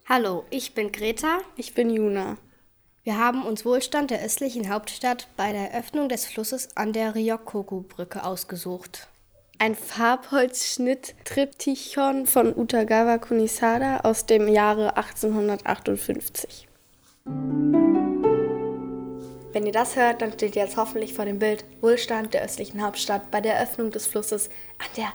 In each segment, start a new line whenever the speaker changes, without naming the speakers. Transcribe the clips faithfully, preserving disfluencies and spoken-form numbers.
Hallo, ich bin Greta.
Ich bin Juna.
Wir haben uns Wohlstand der östlichen Hauptstadt bei der Eröffnung des Flusses an der Ryokoku-Brücke ausgesucht.
Ein Farbholzschnitt-Triptychon von Utagawa Kunisada aus dem Jahre achtzehnhundertachtundfünfzig.
Wenn ihr das hört, dann steht ihr jetzt hoffentlich vor dem Bild Wohlstand der östlichen Hauptstadt bei der Eröffnung des Flusses an der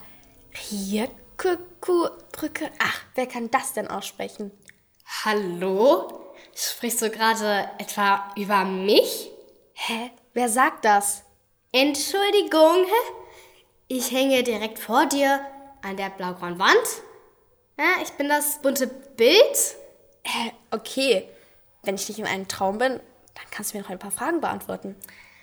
Ryokoku-Brücke. Ach, wer kann das denn aussprechen?
Hallo? Sprichst du gerade etwa über mich?
Hä? Wer sagt das?
Entschuldigung, hä? Ich hänge direkt vor dir an der blaugrauen Wand. Ja, ich bin das bunte Bild.
Äh, okay. Wenn ich nicht in einem Traum bin, dann kannst du mir noch ein paar Fragen beantworten.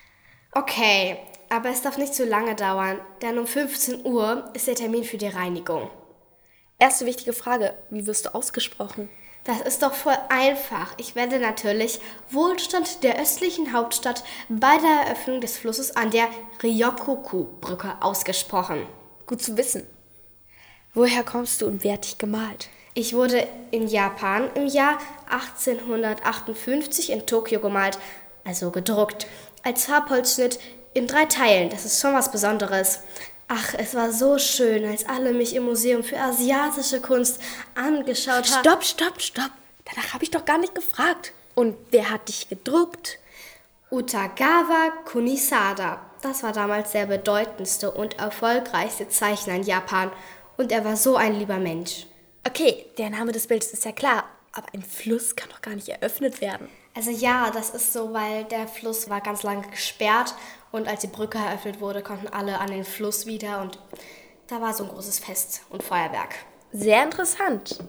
Okay, aber es darf nicht zu lange dauern, denn um fünfzehn Uhr ist der Termin für die Reinigung.
Erste wichtige Frage, wie wirst du ausgesprochen?
Das ist doch voll einfach. Ich werde natürlich Wohlstand der östlichen Hauptstadt bei der Eröffnung des Flusses an der Ryokoku-Brücke ausgesprochen.
Gut zu wissen. Woher kommst du und wer hat dich gemalt?
Ich wurde in Japan im Jahr achtzehnhundertachtundfünfzig in Tokio gemalt, also gedruckt, als Farbholzschnitt in drei Teilen. Das ist schon was Besonderes. Ach, es war so schön, als alle mich im Museum für asiatische Kunst angeschaut haben.
Stopp, stopp, stopp. Danach habe ich doch gar nicht gefragt. Und wer hat dich gedruckt?
Utagawa Kunisada. Das war damals der bedeutendste und erfolgreichste Zeichner in Japan. Und er war so ein lieber Mensch.
Okay, der Name des Bildes ist ja klar. Aber ein Fluss kann doch gar nicht eröffnet werden.
Also ja, das ist so, weil der Fluss war ganz lange gesperrt. Und als die Brücke eröffnet wurde, konnten alle an den Fluss wieder. Und da war so ein großes Fest und Feuerwerk.
Sehr interessant.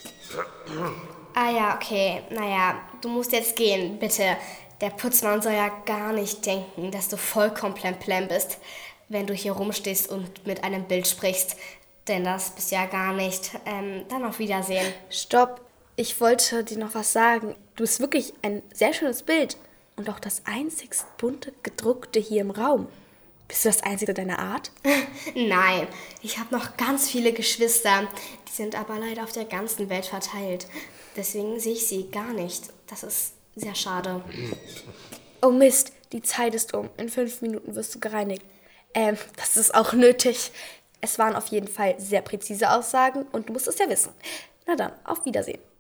Ah ja, okay. Naja, du musst jetzt gehen, bitte. Der Putzmann soll ja gar nicht denken, dass du vollkommen plemplem bist, wenn du hier rumstehst und mit einem Bild sprichst. Denn das bist du ja gar nicht. Ähm, dann auf Wiedersehen.
Stopp. Ich wollte dir noch was sagen. Du bist wirklich ein sehr schönes Bild. Und auch das einzigst bunte gedruckte hier im Raum. Bist du das einzige deiner Art?
Nein, ich habe noch ganz viele Geschwister. Die sind aber leider auf der ganzen Welt verteilt. Deswegen sehe ich sie gar nicht. Das ist sehr schade.
Oh Mist, die Zeit ist um. In fünf Minuten wirst du gereinigt. Ähm, das ist auch nötig. Es waren auf jeden Fall sehr präzise Aussagen und du musst es ja wissen. Na dann, auf Wiedersehen.